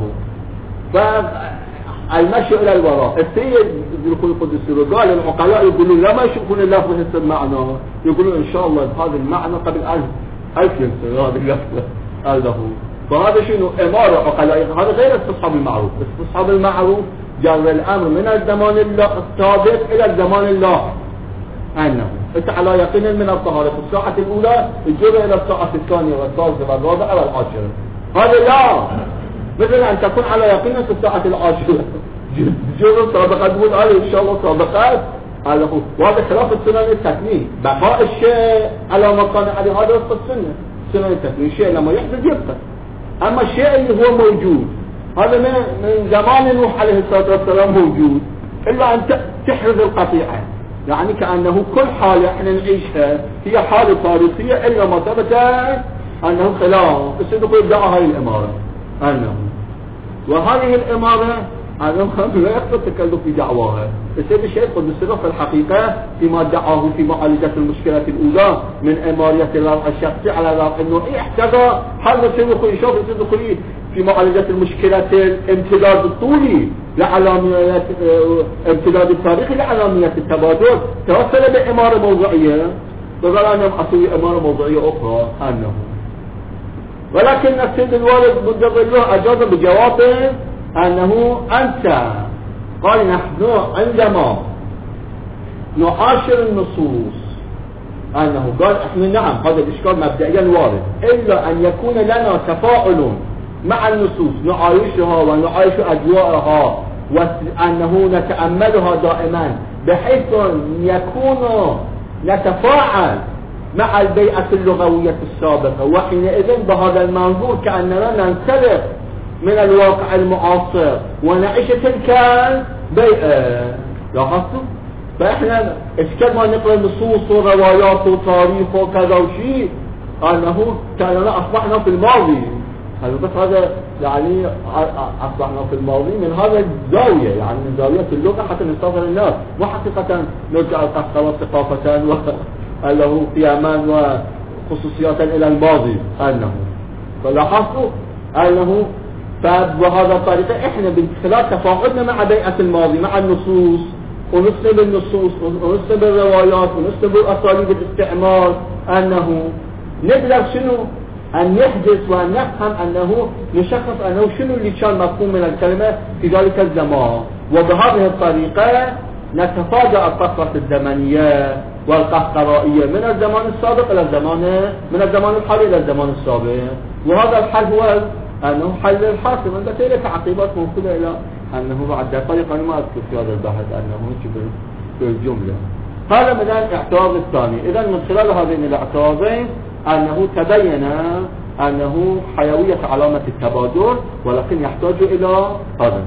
فالمشي إلى الوراء. السيد الأخوي قدس سره قال العقلاء يقولون لا ما يشوفون اللفظ هسه المعنى، يقولون إن شاء الله بهذا المعنى قبل ألف ألف سنة هذا اللفظ قال له. فهذا شنو؟ إمارة عقلائية. هذا غير استصحاب المعروف. استصحاب المعروف جرى الأمر من الزمان السابق إلى الزمان اللاحق، أنه أنت على يقين من الطهارة في الساعة الأولى الجرى إلى الساعة الثانية والثالثة والرابعة والعاشرة. هذا لا، مثل أن تكون على يقين في الساعة العاشرة جرى سابقة تقول هذا إن شاء الله سابقات هذا هو. وهذا خلاف السنن التكوين، بقاء الشيء على ما كان عليه هذا وفق السنة. سنن التكوين الشيء لما يحدث يبقى، أما الشيء اللي هو موجود هذا من من زمان نوح عليه الصلاة والسلام موجود، إلا أن تحرز القطيعة. يعني كأنه كل حالة احنا نعيشها هي حالة تاريخية إلا ما ثبت أنه خلاف. السيد يقول ادعى هاي الإمارة أنه، وهذه الإمارة أنه لا يقصد التكلف في دعواها. السيد الشيخ قدس سره في الحقيقة فيما ادعاه في معالجة المشكلة الأولى من إمارية الوضع الشخصي على الوضع النوعي احتاج حل. السيد يقول يشوف السيد يقول في معالجة المشكلة الامتداد الطولي لعلاميات امتداد التاريخي لعلاميات التبادل، توصل بإمارة موضوعية وقال أنا أسوي إمارة موضوعية أخرى أنه، ولكن السيد الوالد منتظر له أجاب بجوابه أنه أنت قال نحن عندما نعاشر النصوص أنه قال إحنا نعم هذا الإشكال مبدئيا وارد، إلا أن يكون لنا تفاعل مع النصوص نعايشها ونعايش أجواءها وأنه نتأملها دائما بحيث يكون نتفاعل مع البيئة اللغوية السابقة، وحينئذ بهذا المنظور كأننا ننسلخ من الواقع المعاصر ونعيش تلك البيئة. لاحظتوا؟ فإحنا إشكال ما نقرأ نصوص وروايات وتاريخ وكذا وشيء أنه كأننا أصبحنا في الماضي. هذا بس هذا يعني أصبحنا في الماضي من هذا الزاوية، يعني من زاوية اللغة حتى نستظهر الناس، وحقيقة نرجع القصة ثقافة وله قياما وخصوصيات إلى الماضي أنه. فلاحظتوا أنه فبهذا الطريقة إحنا من خلال تفاعلنا مع بيئة الماضي مع النصوص ونسلب النصوص ونسلب الروايات ونسلب أساليب الاستعمار أنه نقدر شنو أن يحدث وأن نفهم أنه نشخص أنه شنو اللي كان مفهوم من الكلمة في ذلك الزمان، وبهذه الطريقة نتفادى الطفرة الزمنية والقهقرائية من الزمان السابق إلى الزمان من الزمان الحالي إلى الزمان السابق. وهذا الحل هو أنه حل الحاصل. من ذلك تعقيبات موصولة إلى أنه بعد طريقة أنا ما أذكر في هذا البحث أنه بالجملة. هذا من الاعتراض الثاني. إذا من خلال هذين الاعتراضين أنه تبين أنه حيوية علامة التبادل، ولكن يحتاج إلى هذا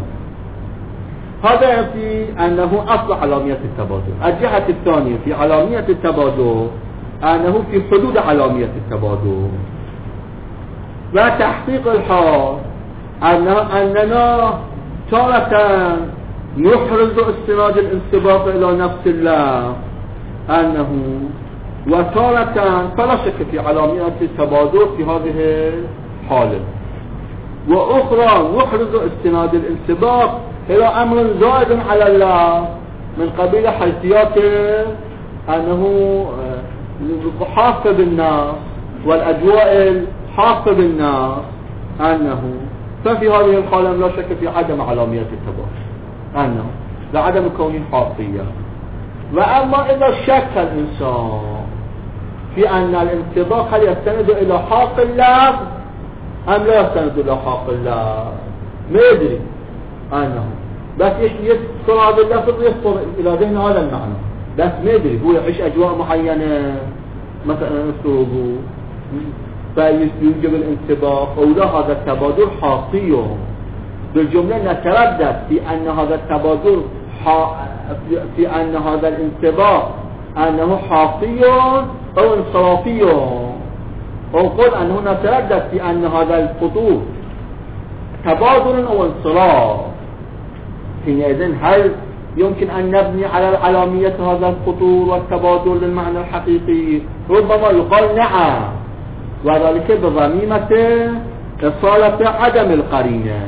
هذا في أنه أصل علامية التبادل. الجهة الثانية في علامية التبادل أنه في حدود علامية التبادل، وتحقيق الحال أن أننا تارة يحرز استناد الانسباق إلى نفس الله أنه وتارة فلا شك في علامات التبادر في هذه الحالة، وأخرى يحرز استناد الانسباق إلى أمر زائد على الله من قبيل حيثيات أنه حافة بالناس والأجواء الحافة بالناس أنه ففي هذه الحالة لا شك في عدم علامية التبادر أنه لعدم كونه حافية. وأما إذا شك الإنسان في أن الانطباق هل يستند إلى حق الله أم لا يستند إلى حق الله ما يدري أنه بس يذكر هذا اللفظ يخطر إلى ذهن هذا المعنى بس ما يدري هو يعيش أجواء معينة مثلا أسلوبه فيوجب الانطباق أو لا هذا التبادل حقيقي. بالجملة نتردد في أن هذا التبادل في أن هذا الانطباق أنه حقيقي أو انصرافي، أو قل أنه نتردد في أن هذا الخطوط تبادل أو انصراف. حينئذ هل يمكن أن نبني على علامية هذا الخطور والتبادل للمعنى الحقيقي؟ ربما يقال نعم، وذلك بضميمة إصالة عدم القرينة،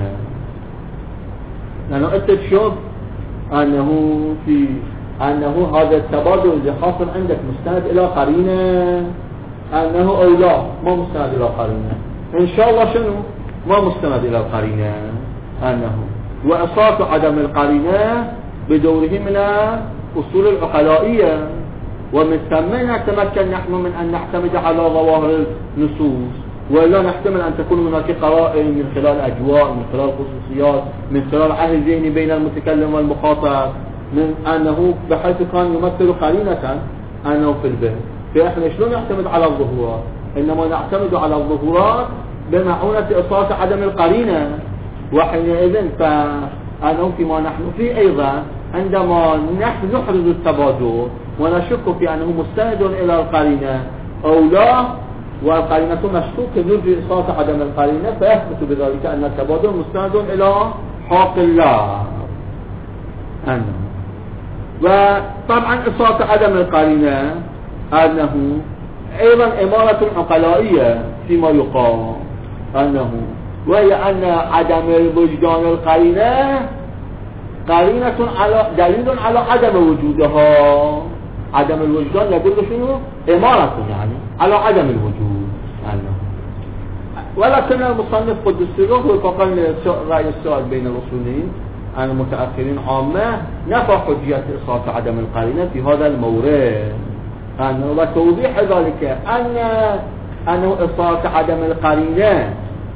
لأنه أنت تشوف أنه في أنه هذا التبادل اللي حاصل عندك مستند إلى قرينة أنه أو لا ما مستند إلى قرينة، إن شاء الله شنو ما مستند إلى قرينة أنه وإصالة عدم القرينة بدوره من أصول العقلائية، ومن ثم نتمكن نحن من أن نعتمد على ظواهر النصوص، ولا نحتمل أن تكون هناك قرائن من خلال أجواء، من خلال خصوصيات، من خلال عهد ذهني بين المتكلم والمخاطب، من أنه بحيث كان يمثل قرينة أنه في البيت. فإحنا شلون نعتمد على الظهورات؟ إنما نعتمد على الظهورات بمعونة إصالة عدم القرينة. وحينئذ فأنه فيما نحن فيه أيضا عندما نحن نحرز التبادل ونشك في أنه مستند إلى القرينة أو لا، والقرينة مشكوك نرجي إصالة عدم القرينة، فيثبت بذلك أن التبادل مستند إلى حق الله أنه. وطبعا إصالة عدم القرينة أنه أيضا إمارة عقلائية فيما يقال أنه، وهي أن عدم الوجدان القرينة قرينة على دليل على عدم وجودها. عدم الوجدان يدل شنو؟ إمارة يعني على عدم الوجود أنه. ولكن المصنف قدس سره وفقا رأي السؤال بين الأصوليين عن المتأخرين عامة نفى حجية إصالة عدم القرينة في هذا المورد أنه، وتوضيح ذلك أن أنه إصالة عدم القرينة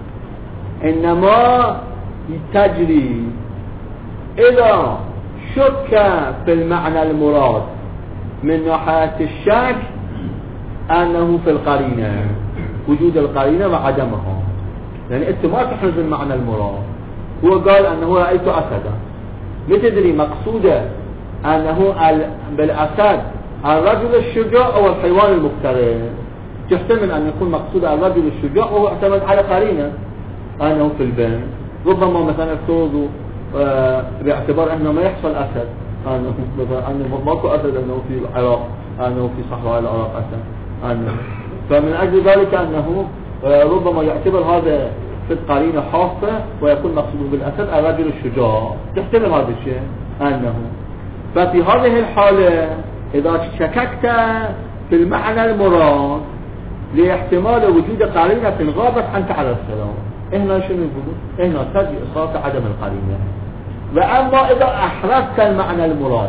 إنما تجري إذا شك في المعنى المراد من ناحية الشك أنه في القرينة، وجود القرينة وعدمها، يعني أنت ما تحرز المعنى المراد. هو قال أنه رأيت أسدا، بتدري مقصوده أنه بالأسد الرجل الشجاع أو الحيوان المفترس، تحتمل أن يكون مقصود الرجل الشجاع وهو اعتمد على قرينة أنه في البن. ربما مثلا افترضوا آه باعتبار أنه ما يحصل أسد، أنه أنه ماكو أسد أنه في العراق، أنه في صحراء العراق أسد أنه، فمن أجل ذلك أنه آه ربما يعتبر هذا في القرينة حافة ويكون مقصوده بالأسد الرجل الشجاع، تحتمل هذا الشيء أنه. ففي هذه الحالة إذا شككت في المعنى المراد لاحتمال وجود قرينة غابت عنك على السلام، هنا شنو يقولون؟ هنا تجي إصابة عدم القرينة. وأما إذا أحرزت المعنى المراد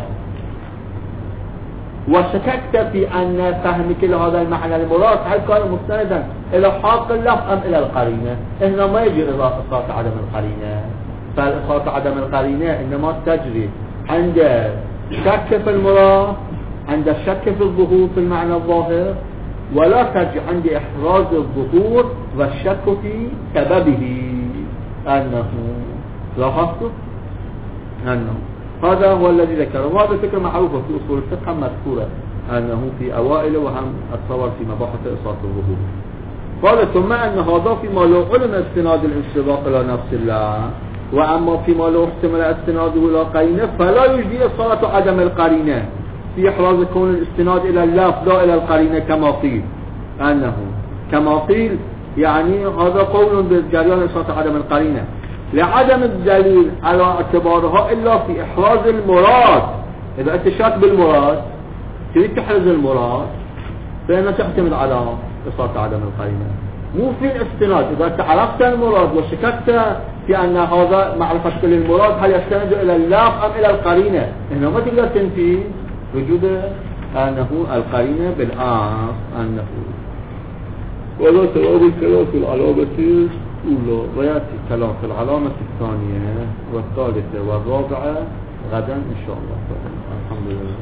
وشككت في أن فهمك لهذا المعنى المراد هل كان مستندا إلى حق اللفظ أم إلى القرينة، هنا ما يجي إصابة عدم القرينة. فإصابة عدم القرينة إنما تجري عند شك في المراد، عند الشك في الظهور في المعنى الظاهر، ولا تجي عند إحراز الظهور والشك في سببه أنه. لاحظت أنه هذا هو الذي ذكره، وهذا فكرة معروفة في أصول الفقه مذكورة أنه في أوائل وهم أتصور في مباحث إصابة الظهور. قال ثم أن هذا فيما لو علم استناد الانسباق إلى نفس الله وأما فيما لو احتمل استناده إلى قرينة فلا يجدي صارة عدم القرينة في إحراز كون الاستناد إلى اللفظ لا إلى القرينة كما قيل أنه كما قيل يعني هذا قول بجريان صارة عدم القرينة لعدم الدليل على اعتبارها إلا في إحراز المراد. إذا أنت شاك بالمراد تريد تحرز المراد فإنها تعتمد على صارة عدم القرينة مو في الاستناد. إذا أنت عرفت المراد وشككت في أن هذا معرفة كل المراد هل يستند إلى اللفظ أم إلى القرينة هنا ما تقدر تنفي وجود أنه القرينة بالأصل أنه ولا تراب الكلام في العلامة الأولى ويأتي كلام في العلامة الثانية والثالثة والرابعة غدا إن شاء الله. الحمد لله.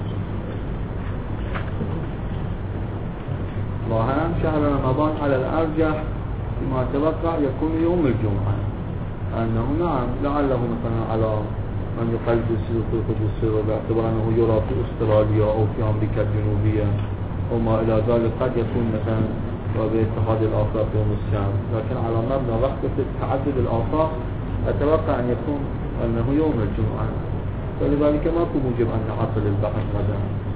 وهم شهر رمضان على الأرجح فيما أتوقع يكون يوم الجمعة أنه نعم لعله مثلا على من يقلد السيوط القدس باعتبار أنه يرى في أستراليا أو في أمريكا الجنوبية وما إلى ذلك قد يكون مثلا باتحاد الآفاق يوم السبت لكن على مبنى وحدة تعدد الآفاق أتوقع أن يكون أنه يوم الجمعة فلذلك ما في موجب أن نعطل البحث غدا.